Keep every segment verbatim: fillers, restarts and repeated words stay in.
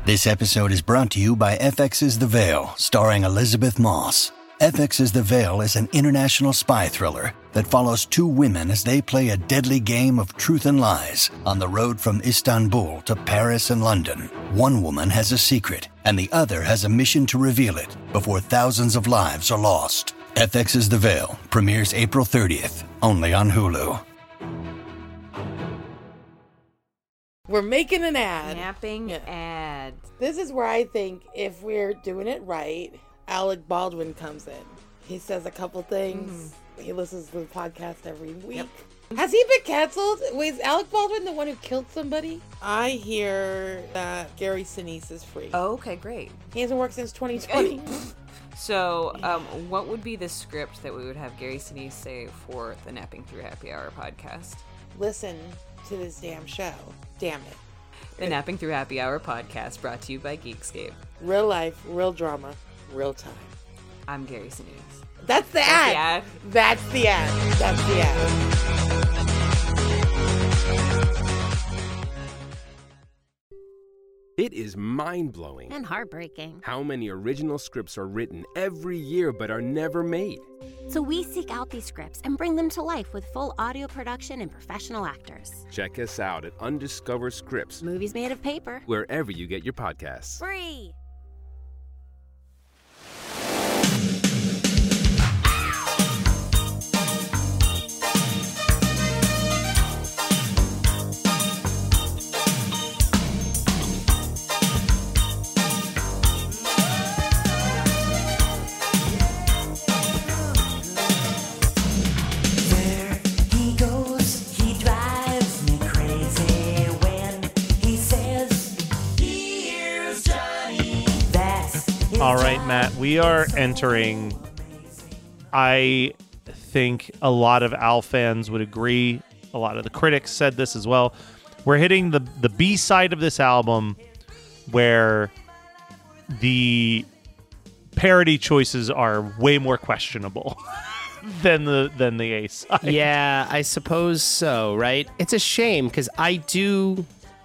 This episode is brought to you by F X's The Veil, starring Elizabeth Moss. F X's The Veil is an international spy thriller that follows two women as they play a deadly game of truth and lies on the road from Istanbul to Paris and London. One woman has a secret, and the other has a mission to reveal it before thousands of lives are lost. F X's The Veil premieres April thirtieth, only on Hulu. We're making an ad. Napping Yeah. ad. This is where I think if we're doing it right, Alec Baldwin comes in. He says a couple things. Mm. He listens to the podcast every week. Yep. Has he been canceled? Wait, is Alec Baldwin the one who killed somebody? I hear that Gary Sinise is free. Oh, okay, great. He hasn't worked since twenty twenty. So, um, what would be the script that we would have Gary Sinise say for the Napping Through Happy Hour podcast? Listen to this damn show. Damn it. The Napping Through Happy Hour podcast, brought to you by Geekscape. Real life, real drama, real time. I'm Gary Sinise. That's the That's ad. the ad. That's the ad. That's the ad. It is mind-blowing and heartbreaking how many original scripts are written every year but are never made. So we seek out these scripts and bring them to life with full audio production and professional actors. Check us out at Undiscovered Scripts, Movies made of paper. wherever you get your podcasts. Free! All right, Matt, we are entering, I think a lot of Al fans would agree, a lot of the critics said this as well, we're hitting the, the B side of this album where the parody choices are way more questionable than the than the A side. Yeah, I suppose so, right? It's a shame because I do,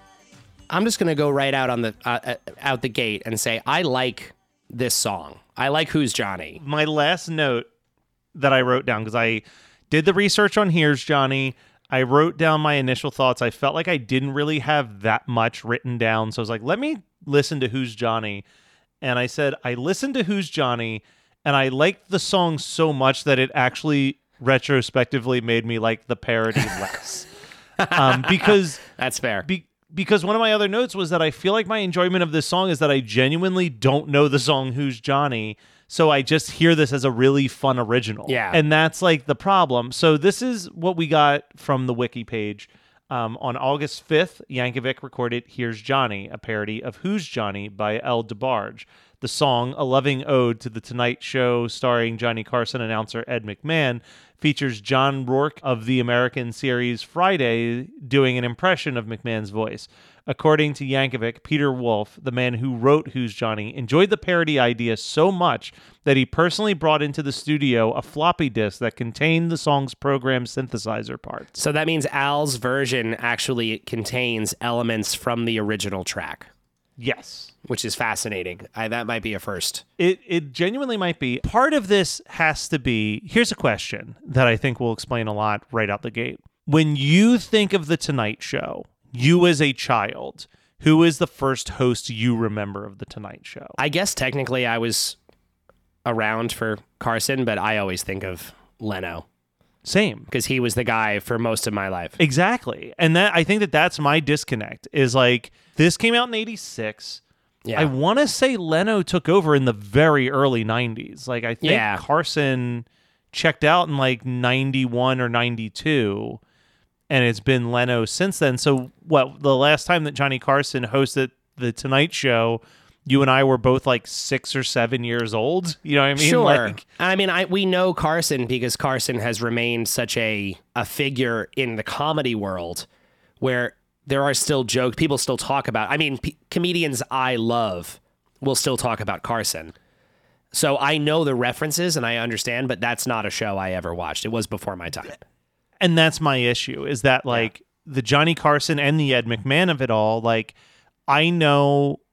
I'm just going to go right out on the uh, out the gate and say I like this song. I like Who's Johnny. My last note that I wrote down, because I did the research on Here's Johnny, I wrote down my initial thoughts. I felt like I didn't really have that much written down, so I was like, let me listen to Who's Johnny. And I said, I listened to Who's Johnny, and I liked the song so much that it actually retrospectively made me like the parody less. um, because That's fair. Be- Because one of my other notes was that I feel like my enjoyment of this song is that I genuinely don't know the song Who's Johnny, so I just hear this as a really fun original. Yeah. And that's like the problem. So this is what we got from the wiki page. Um, on August fifth, Yankovic recorded Here's Johnny, a parody of Who's Johnny by El DeBarge. The song, a loving ode to The Tonight Show starring Johnny Carson announcer Ed McMahon, features John Rourke of the American series Friday doing an impression of McMahon's voice. According to Yankovic, Peter Wolf, the man who wrote Who's Johnny, enjoyed the parody idea so much that he personally brought into the studio a floppy disk that contained the song's programmed synthesizer parts. So that means Al's version actually contains elements from the original track. Yes. Which is fascinating. I, that might be a first. It it genuinely might be. Part of this has to be, here's a question that I think will explain a lot right out the gate. When you think of The Tonight Show, you as a child, who is the first host you remember of The Tonight Show? I guess technically I was around for Carson, but I always think of Leno. Same. Because he was the guy for most of my life. Exactly. And that I think that that's my disconnect, is like, this came out in eighty-six. Yeah. I want to say Leno took over in the very early nineties. Like, I think Yeah. Carson checked out in like ninety-one or ninety-two, and it's been Leno since then. So, what, the last time that Johnny Carson hosted The Tonight Show, you and I were both like six or seven years old. You know what I mean? Sure. Like, I mean, I we know Carson because Carson has remained such a, a figure in the comedy world where there are still jokes. People still talk about, I mean, p- comedians I love will still talk about Carson. So I know the references and I understand, but that's not a show I ever watched. It was before my time. And that's my issue, is that like yeah. the Johnny Carson and the Ed McMahon of it all, like, I know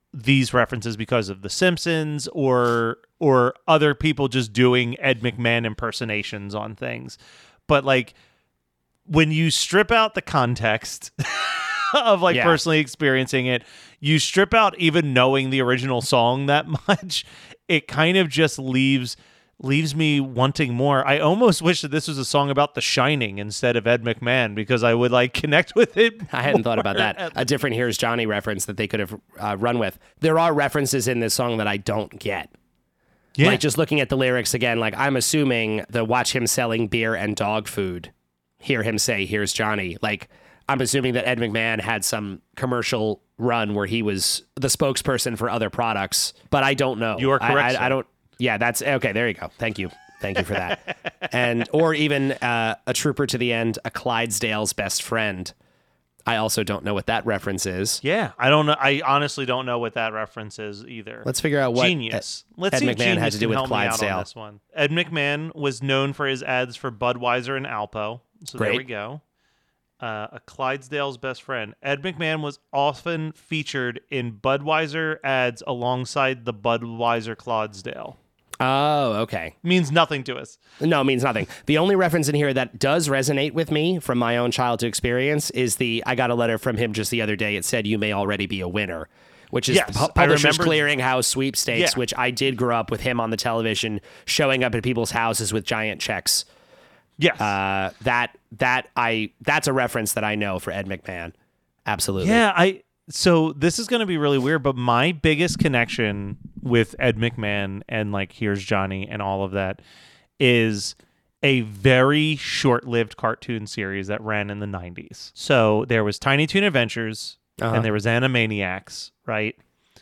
these references because of The Simpsons or or other people just doing Ed McMahon impersonations on things. But like when you strip out the context of like Yeah. personally experiencing it, you strip out even knowing the original song that much, it kind of just leaves leaves me wanting more. I almost wish that this was a song about The Shining instead of Ed McMahon, because I would like connect with it. I hadn't thought about more. that. A different Here's Johnny reference that they could have uh, run with. There are references in this song that I don't get. Yeah. Like just looking at the lyrics again, like I'm assuming the watch him selling beer and dog food, hear him say, "Here's Johnny." Like I'm assuming that Ed McMahon had some commercial run where he was the spokesperson for other products, but I don't know. You are correct, I, sir. I, I don't. Yeah, that's okay. There you go. Thank you. Thank you for that. And or even uh, a trooper to the end, a Clydesdale's best friend. I also don't know what that reference is. Yeah, I don't know. I honestly don't know what that reference is either. Let's figure out what Genius. Ed, Let's Ed see if McMahon Genius had to do can with help me out on Clydesdale. this one. Ed McMahon was known for his ads for Budweiser and Alpo. So there Great. we go. Uh, a Clydesdale's best friend. Ed McMahon was often featured in Budweiser ads alongside the Budweiser Clydesdale. Oh, okay. Means nothing to us. No, it means nothing. The only reference in here that does resonate with me from my own childhood experience is the, I got a letter from him just the other day. It said, "You may already be a winner," which is Yes, the pu- I Publishers remember- Clearinghouse sweepstakes, Yeah. which I did grow up with him on the television, showing up at people's houses with giant checks. Yes. Uh, that, that I, that's a reference that I know for Ed McMahon. Absolutely. Yeah, I so this is going to be really weird, but my biggest connection with Ed McMahon and like Here's Johnny and all of that is a very short-lived cartoon series that ran in the nineties. So there was Tiny Toon Adventures Uh-huh. and there was Animaniacs, right?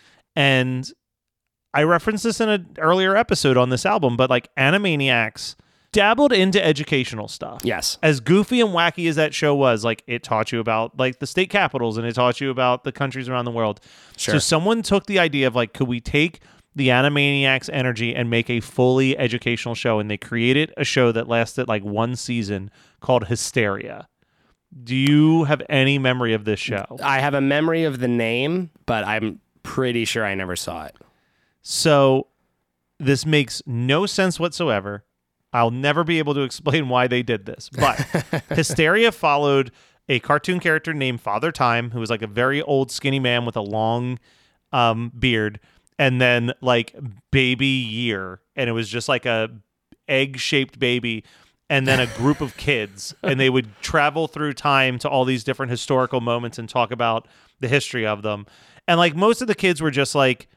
And I referenced this in an earlier episode on this album, but like Animaniacs dabbled into educational stuff. Yes. As goofy and wacky as that show was, like it taught you about like the state capitals and it taught you about the countries around the world. Sure. So someone took the idea of like, could we take the Animaniacs energy and make a fully educational show? And they created a show that lasted like one season called Hysteria. Do you have any memory of this show? I have a memory of the name, but I'm pretty sure I never saw it. So this makes no sense whatsoever. I'll never be able to explain why they did this, but Hysteria followed a cartoon character named Father Time, who was like a very old skinny man with a long um, beard, and then like Baby Year, and it was just like a egg-shaped baby, and then a group of kids, and they would travel through time to all these different historical moments and talk about the history of them. And like most of the kids were just like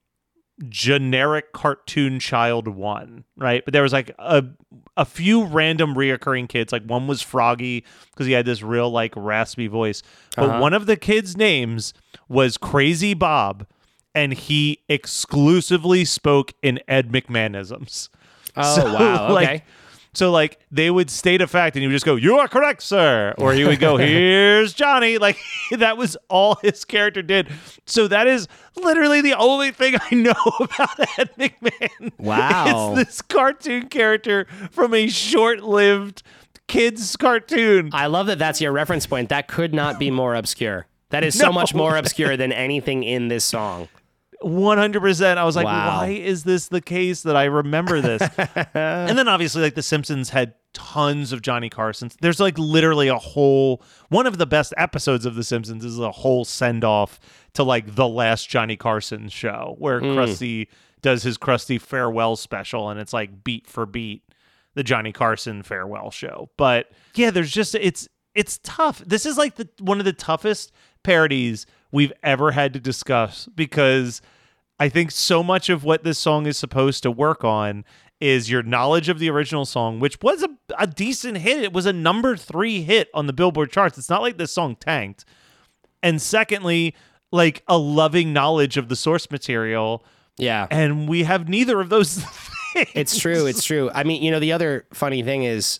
generic cartoon child one, right? But there was like a a few random reoccurring kids. Like one was Froggy because he had this real like raspy voice. But Uh-huh. one of the kids' names was Crazy Bob, and he exclusively spoke in Ed McMahonisms. Oh, So, wow. like, Okay. So like they would state a fact and he would just go, "You are correct, sir," or he would go, "Here's Johnny." Like that was all his character did. So that is literally the only thing I know about Ed McMahon. Wow. It's this cartoon character from a short-lived kids cartoon. I love that that's your reference point. That could not be more obscure. That is so No. much more obscure than anything in this song. one hundred percent. I was like, Wow. why is this the case that I remember this? And then obviously like The Simpsons had tons of Johnny Carsons. There's like literally a whole, one of the best episodes of The Simpsons is a whole send off to like the last Johnny Carson show where Krusty does his Krusty farewell special. And it's like beat for beat, the Johnny Carson farewell show. But yeah, there's just, it's, it's tough. This is like the, one of the toughest parodies we've ever had to discuss because I think so much of what this song is supposed to work on is your knowledge of the original song, which was a, a decent hit. It was a number three hit on the Billboard charts. It's not like this song tanked. And secondly, like a loving knowledge of the source material. Yeah. And we have neither of those things. It's true. It's true. I mean, you know, the other funny thing is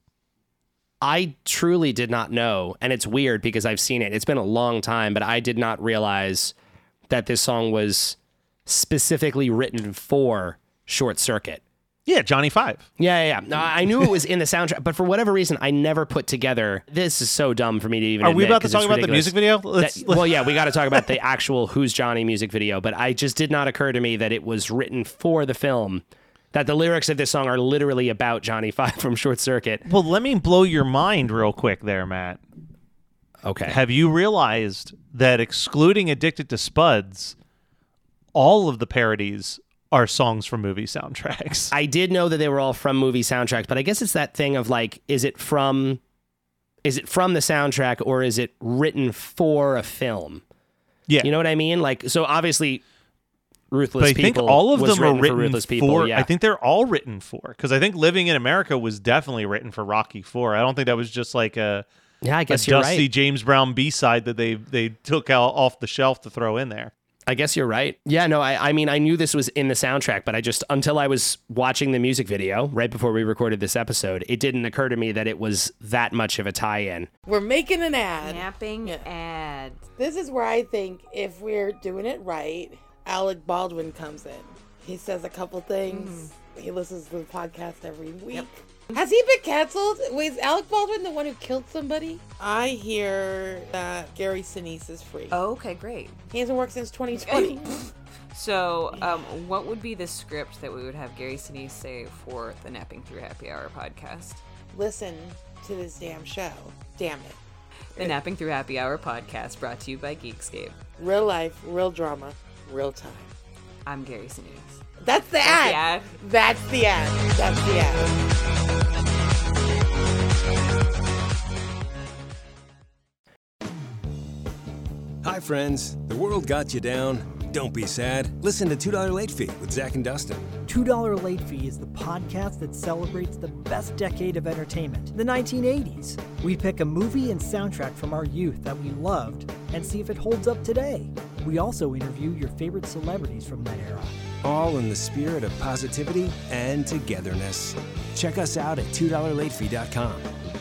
I truly did not know, and it's weird because I've seen it. It's been a long time, but I did not realize that this song was specifically written for Short Circuit. Yeah, Johnny Five. Yeah, yeah, yeah. No, I knew it was in the soundtrack, but for whatever reason, I never put together. This is so dumb for me to even. Are admit, we about to 'cause talk it's about the ridiculous. music video? Let's, That- let's- well, yeah, we got to talk about the actual Who's Johnny music video, but I just did not occur to me that it was written for the film. That the lyrics of this song are literally about Johnny Five from Short Circuit. well, let me blow your mind real quick there, Matt. Okay. Have you realized that excluding Addicted to Spuds, all of the parodies are songs from movie soundtracks? I did know that they were all from movie soundtracks, but I guess it's that thing of like, is it from, is it from the soundtrack or is it written for a film? Yeah. You know what I mean? Like, so obviously, Ruthless But I People. think all of was them are written written for Ruthless People. for. Yeah. I think they're all written for, because I think Living in America was definitely written for Rocky Four. I don't think that was just like a, yeah, I a guess you're dusty right. James Brown B side that they they took out off the shelf to throw in there. I guess you're right. Yeah, no, I, I mean, I knew this was in the soundtrack, but I just, until I was watching the music video right before we recorded this episode, it didn't occur to me that it was that much of a tie-in. We're making an ad. Napping Yeah. ad. This is where I think if we're doing it right, Alec Baldwin comes in. He says a couple things. He listens to the podcast every week. Has he been canceled? Wait, is Alec Baldwin the one who killed somebody? I hear that Gary Sinise is free. Oh, okay, great. He hasn't worked since twenty twenty. So, um, what would be the script that we would have Gary Sinise say for the Napping Through Happy Hour podcast? Listen to this damn show. Damn it. The Napping Through Happy Hour podcast brought to you by Geekscape. Real life, real drama, real time. I'm Gary Sinise. That's the That's ad. the ad. That's the ad. That's the ad. Hi, friends. The world got you down. Don't be sad. Listen to two dollar Late Fee with Zach and Dustin. two dollar Late Fee is the podcast that celebrates the best decade of entertainment, the nineteen eighties. We pick a movie and soundtrack from our youth that we loved and see if it holds up today. We also interview your favorite celebrities from that era. All in the spirit of positivity and togetherness. Check us out at two dollar late fee dot com.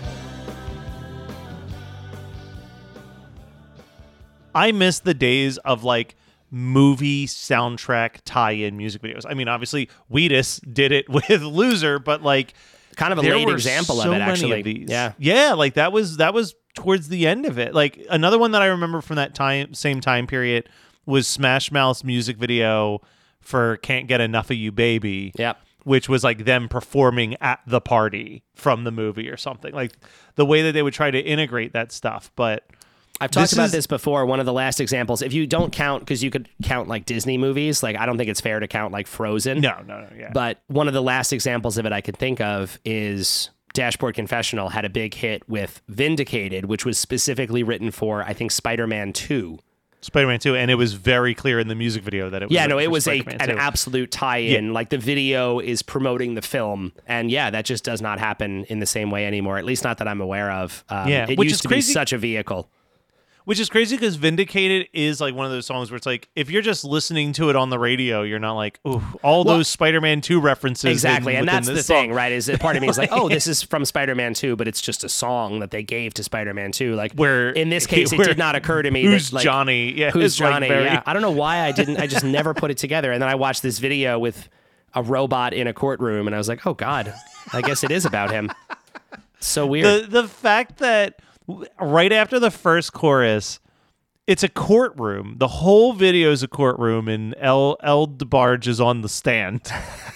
I miss the days of like movie soundtrack tie-in music videos. I mean, obviously, Wheatus did it with Loser, but like Kind of a there late were example so of it, many actually. of these. Yeah. yeah, like that was that was towards the end of it. Like another one that I remember from that time, same time period, was Smash Mouth's music video for "Can't Get Enough of You, Baby." Yep. Which was like them performing at the party from the movie or something. Like the way that they would try to integrate that stuff, but. I've talked This about is- this before. One of the last examples, if you don't count, because you could count like Disney movies, like I don't think it's fair to count like Frozen. No, no, no, yeah. But one of the last examples of it I could think of is Dashboard Confessional had a big hit with Vindicated, which was specifically written for, I think, Spider-Man two. Spider-Man two, and it was very clear in the music video that it was Yeah, no, written it for was a, Spider-Man an two. absolute tie-in. Like the video is promoting the film, and yeah, that just does not happen in the same way anymore. At least not that I'm aware of. Um, Yeah, it which used is to crazy- be such a vehicle. Which is crazy because Vindicated is like one of those songs where it's like, if you're just listening to it on the radio, you're not like, ooh, all Well, those Spider-Man two references. Exactly, in, and within that's the this thing, song. right? Is that part of me is like, oh, this is from Spider-Man two, but it's just a song that they gave to Spider-Man two. Like, Where- in this case, it where- did not occur to me. Who's that, like, Johnny? Yeah, who's it's, like, Johnny? very- Yeah, I don't know why I didn't. I just never put it together. And then I watched this video with a robot in a courtroom, and I was like, oh God, I guess it is about him. So weird. The the fact that w- right after the first chorus, it's a courtroom. The whole video is a courtroom, and El El DeBarge is on the stand.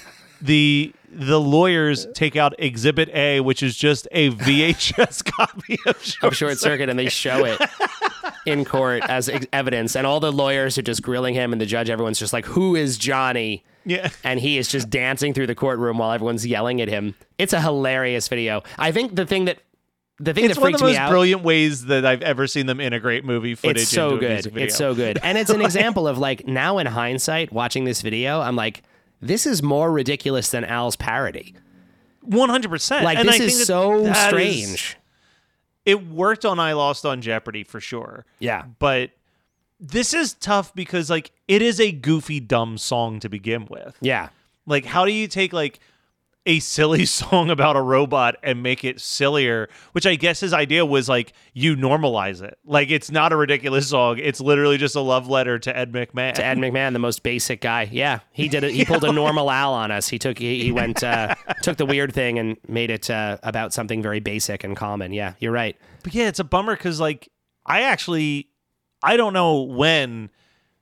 the The lawyers take out Exhibit A, which is just a V H S copy of Short, of Short Circuit, and they show it in court as ex- evidence, and all the lawyers are just grilling him, and the judge, everyone's just like, who is Johnny? Yeah. And he is just dancing through the courtroom while everyone's yelling at him. It's a hilarious video. I think the thing that the thing It's that one freaks of the me most out, brilliant ways that I've ever seen them integrate movie footage it's so into a good. music video. It's so good. And it's an example of like, now in hindsight, watching this video, I'm like, this is more ridiculous than Al's parody. one hundred percent. Like, and this I think is that so that strange. is- it worked on I Lost on Jeopardy for sure. Yeah. But this is tough because like it is a goofy, dumb song to begin with. Yeah. Like, how do you take like a silly song about a robot and make it sillier, which I guess his idea was like you normalize it. Like it's not a ridiculous song. It's literally just a love letter to Ed McMahon. To Ed McMahon, the most basic guy. Yeah, he did it. He pulled a normal Al on us. He took he, he went uh, took the weird thing and made it uh, about something very basic and common. Yeah, you're right. But yeah, it's a bummer because like I actually I don't know when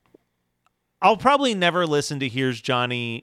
I'll probably never listen to Here's Johnny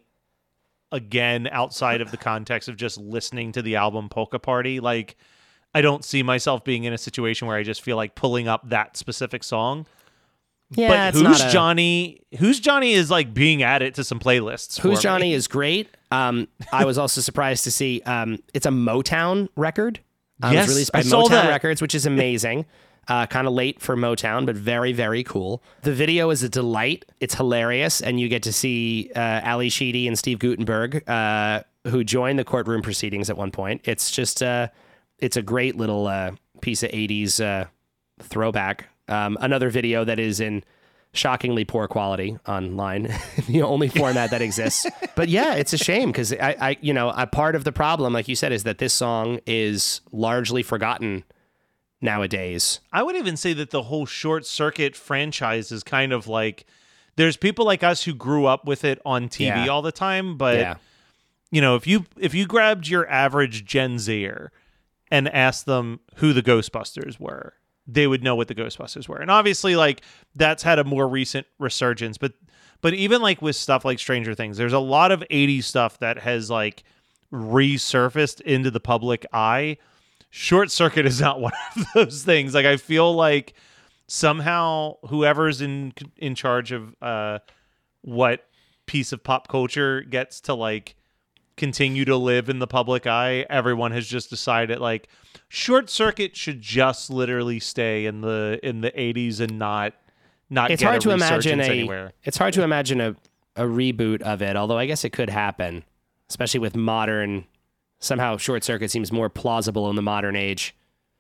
again outside of the context of just listening to the album Polka Party. Like I don't see myself being in a situation where I just feel like pulling up that specific song. Yeah, but it's Who's not a- Johnny? Who's Johnny is like being added to some playlists. Who's for Johnny me. is great. Um, I was also surprised to see um, it's a Motown record. Uh, it Yes, was released by I saw Motown that. Records, which is amazing. Uh, kind of late for Motown, but very, very cool. The video is a delight. It's hilarious, and you get to see uh, Ali Sheedy and Steve Guttenberg, uh, who joined the courtroom proceedings at one point. It's just, uh, it's a great little uh, piece of eighties uh, throwback. Um, another video that is in shockingly poor quality online, the only format that exists. But yeah, it's a shame because I, I, you know, a part of the problem, like you said, is that this song is largely forgotten nowadays. I would even say that the whole Short Circuit franchise is kind of like there's people like us who grew up with it on T V Yeah. all the time, but Yeah. you know, if you if you grabbed your average Gen Zer and asked them who the Ghostbusters were, they would know what the Ghostbusters were. And obviously like that's had a more recent resurgence, but but even like with stuff like Stranger Things, there's a lot of eighties stuff that has like resurfaced into the public eye. Short Circuit is not one of those things. Like I feel like somehow whoever's in in charge of uh, what piece of pop culture gets to like continue to live in the public eye, everyone has just decided like Short Circuit should just literally stay in the in the eighties and not not It's get hard a to imagine resurgence a. anywhere. It's hard to imagine a a reboot of it. Although I guess it could happen, especially with modern. Somehow, Short Circuit seems more plausible in the modern age.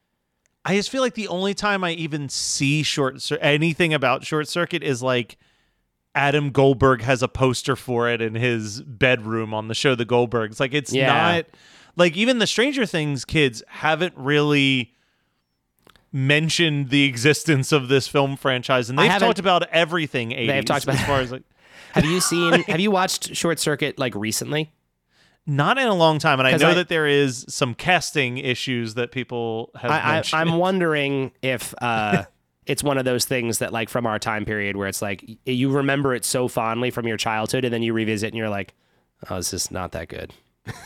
I just feel like the only time I even see short Cir- anything about Short Circuit is like Adam Goldberg has a poster for it in his bedroom on the show The Goldbergs. Like it's Yeah. not like even the Stranger Things kids haven't really mentioned the existence of this film franchise, and I they've haven't- talked about everything eighties. They've talked about- as far as like Have you seen? Have you watched Short Circuit like recently? not in a long time, and I 'Cause know I- that there is some casting issues that people have I, I, mentioned. I'm wondering if uh, it's one of those things that, like, from our time period, where it's like y- you remember it so fondly from your childhood, and then you revisit, and you're like, "Oh, this is not that good."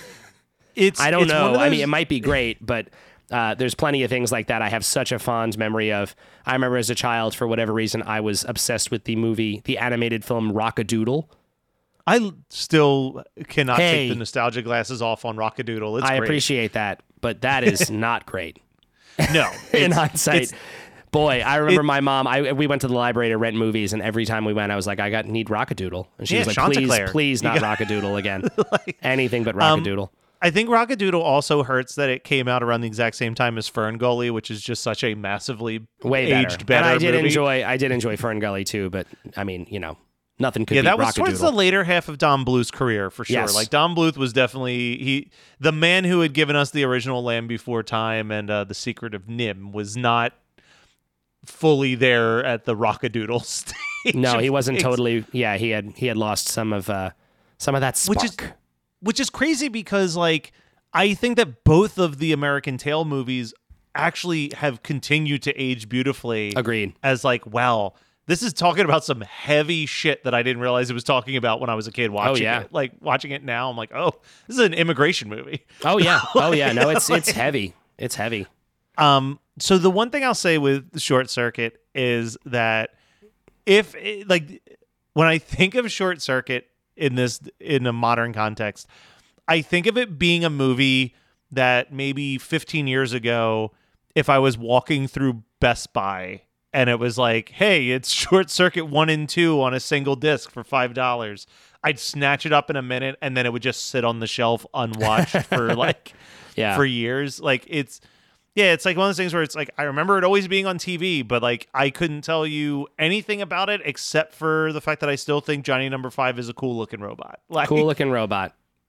it's I don't it's one know. of I mean, those- it might be great, but uh, there's plenty of things like that I have such a fond memory of. I remember as a child, for whatever reason, I was obsessed with the movie, the animated film Rock-a-Doodle. I l- still cannot Hey. take the nostalgia glasses off on Rockadoodle. It's I great. appreciate that, but that is not great. No, In it's- hindsight, it's- boy, I remember it- my mom. I we went to the library to rent movies, and every time we went, I was like, I got need Rockadoodle, and she Yeah, was like, please, Chanticleer. please, You not got- Rockadoodle again. Anything but Um, Rockadoodle. I think Rockadoodle also hurts that it came out around the exact same time as Fern Gully, which is just such a massively Way better. aged better and I did movie. enjoy. I did enjoy Fern Gully too, but I mean, you know, nothing could Yeah, beat that was Rockadoodle. towards the later half of Don Bluth's career for sure. Yes. Like Don Bluth was definitely he, the man who had given us the original Land Before Time and uh, The Secret of Nim was not fully there at the Rockadoodle stage. No, he of wasn't things. totally. Yeah, he had he had lost some of uh, some of that spark. Which is which is crazy because like I think that both of the American Tail movies actually have continued to age beautifully. Agreed. As like, wow, this is talking about some heavy shit that I didn't realize it was talking about when I was a kid watching yeah. it. Like watching it now, I'm like, oh, this is an immigration movie. Oh yeah. Oh yeah. No, it's it's heavy. It's heavy. Um, so the one thing I'll say with Short Circuit is that if like when I think of Short Circuit in this in a modern context, I think of it being a movie that maybe fifteen years ago, if I was walking through Best Buy and it was like, hey, it's Short Circuit one and two on a single disc for five dollars, I'd snatch it up in a minute and then it would just sit on the shelf unwatched for like Yeah. for years. Like it's yeah, it's like one of those things where it's like I remember it always being on T V, but like I couldn't tell you anything about it except for the fact that I still think Johnny Number Five is a cool looking robot. Like Cool looking robot.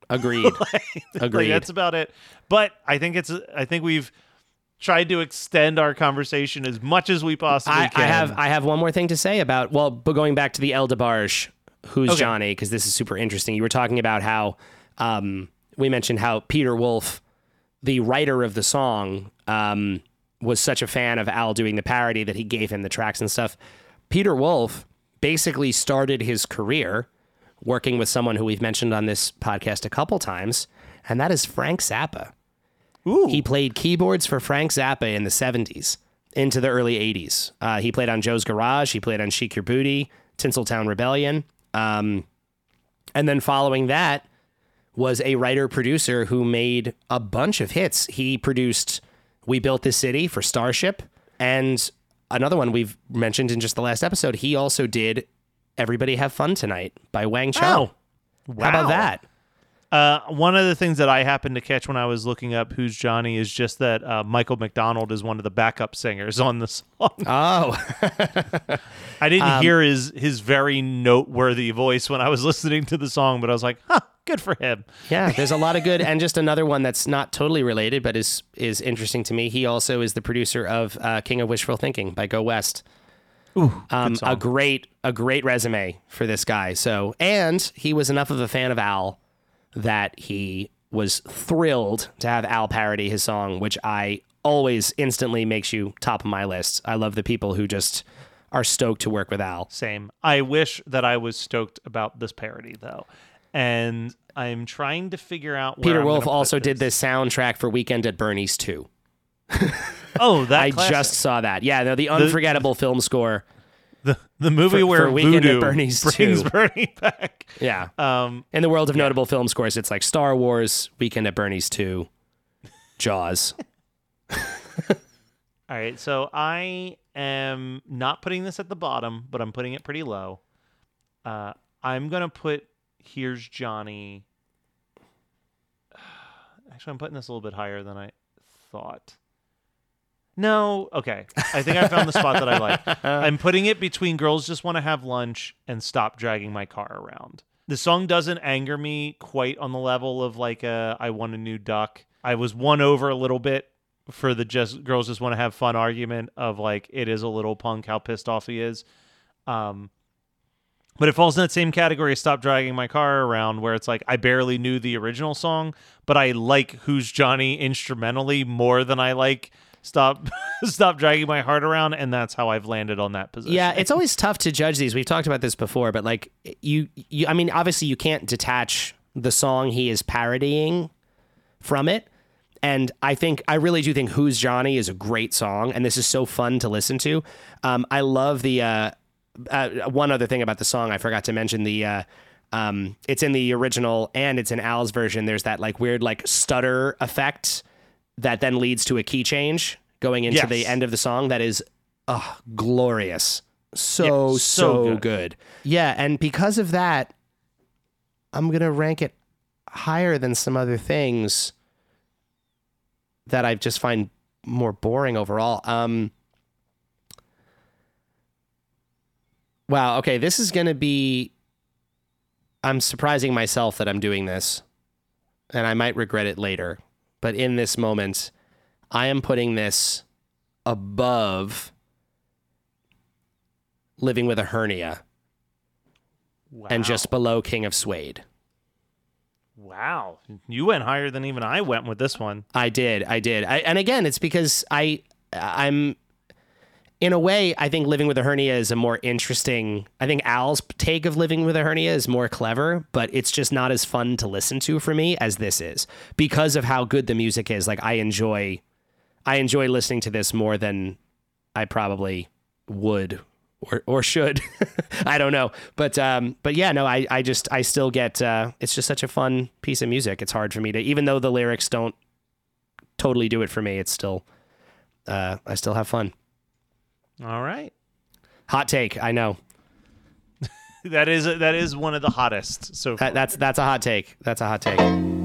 Agreed. like, Agreed. Like, that's about it. But I think it's. I think we've tried to extend our conversation as much as we possibly I, can. I have I have one more thing to say about, well, but going back to the El DeBarge, Who's Okay. Johnny, because this is super interesting. You were talking about how um, we mentioned how Peter Wolf, the writer of the song, um, was such a fan of Al doing the parody that he gave him the tracks and stuff. Peter Wolf basically started his career working with someone who we've mentioned on this podcast a couple times, and that is Frank Zappa. Ooh. He played keyboards for Frank Zappa in the seventies into the early eighties. Uh, he played on Joe's Garage. He played on Chic Your Booty, Tinseltown Rebellion. Um, and then following that was a writer-producer who made a bunch of hits. He produced We Built This City for Starship, and another one we've mentioned in just the last episode, he also did Everybody Have Fun Tonight by Wang Cho. Oh, wow. How about that? Uh, one of the things that I happened to catch when I was looking up Who's Johnny is just that uh, Michael McDonald is one of the backup singers on the song. Oh. I didn't Um, hear his his very noteworthy voice when I was listening to the song, but I was like, huh, good for him. Yeah, there's a lot of good. And just another one that's not totally related, but is is interesting to me. He also is the producer of uh, King of Wishful Thinking by Go West. Ooh, Um, good song. a great, a great resume for this guy. So, and he was enough of a fan of Al that he was thrilled to have Al parody his song, which I always instantly makes you top of my list. I love the people who just are stoked to work with Al. Same. I wish that I was stoked about this parody, though. And I'm trying to figure out where Peter I'm Wolf gonna put also did the soundtrack for Weekend at Bernie's too. Oh, that I classic. just saw that. Yeah, no, the unforgettable film score. The the movie For- where for Weekend at Voodoo Bernie's brings too. Bernie back. Yeah. Um, In the world of notable film scores, it's like Star Wars, Weekend at Bernie's two, Jaws. all right, so I am not putting this at the bottom, but I'm putting it pretty low. Uh, I'm gonna put Here's Johnny. Actually, I'm putting this a little bit higher than I thought. No, okay. I think I found the spot that I like. I'm putting it between Girls Just Want to Have Lunch and Stop Dragging My Car Around. The song doesn't anger me quite on the level of like a I Want a New Duck. I was won over a little bit for the just Girls Just Want to Have Fun argument of like it is a little punk how pissed off he is. Um, but it falls in that same category as Stop Dragging My Car Around, where it's like I barely knew the original song, but I like Who's Johnny instrumentally more than I like Stop Stop Dragging My Heart Around, and that's how I've landed on that position. Yeah, it's always tough to judge these. We've talked about this before, but like you, you I mean, obviously you can't detach the song he is parodying from it. And I think, I really do think Who's Johnny is a great song, and this is so fun to listen to. Um, I love the, uh, uh, one other thing about the song I forgot to mention, the, uh, um, it's in the original and it's in Al's version. There's that like weird like stutter effect that then leads to a key change going into Yes. the end of the song. That is uh, glorious. So, Yeah, so, so good. good. Yeah, and because of that, I'm going to rank it higher than some other things that I just find more boring overall. Um, wow, okay, this is going to be... I'm surprising myself that I'm doing this, and I might regret it later. But in this moment, I am putting this above Living with a Hernia Wow. and just below King of Suede. Wow. You went higher than even I went with this one. I did. I did. I, and again, it's because I, I'm, in a way, I think Living with a Hernia is a more interesting, I think Al's take of Living with a Hernia is more clever, but it's just not as fun to listen to for me as this is because of how good the music is. Like I enjoy, I enjoy listening to this more than I probably would or, or should. I don't know. But, um, but yeah, no, I, I just, I still get, uh, it's just such a fun piece of music. It's hard for me to, even though the lyrics don't totally do it for me, it's still, uh, I still have fun. All right. Hot take, I know. That is that is one of the hottest. So That, that's that's a hot take. That's a hot take.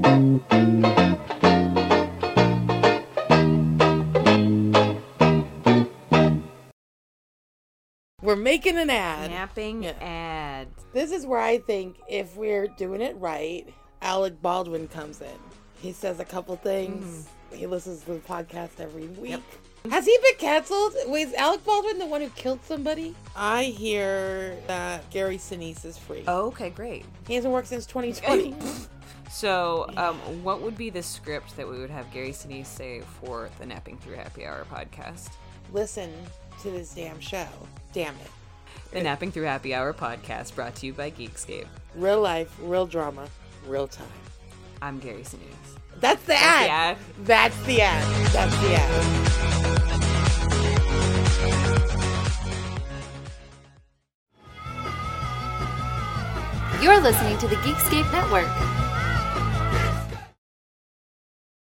We're making an ad. Napping Yeah. ad. This is where I think if we're doing it right, Alec Baldwin comes in. He says a couple things. Mm. He listens to the podcast every week. Yep. Has he been canceled? Wait, is Alec Baldwin the one who killed somebody? I hear that Gary Sinise is free. Oh, okay, great. He hasn't worked since twenty twenty. So, um, what would be the script that we would have Gary Sinise say for the Napping Through Happy Hour podcast? Listen to this damn show. Damn it. The Napping Through Happy Hour podcast, brought to you by Geekscape. Real life, real drama, real time. I'm Gary Sinise. That's the That's ad. the ad. That's the ad. That's the ad. You're listening to the Geekscape Network.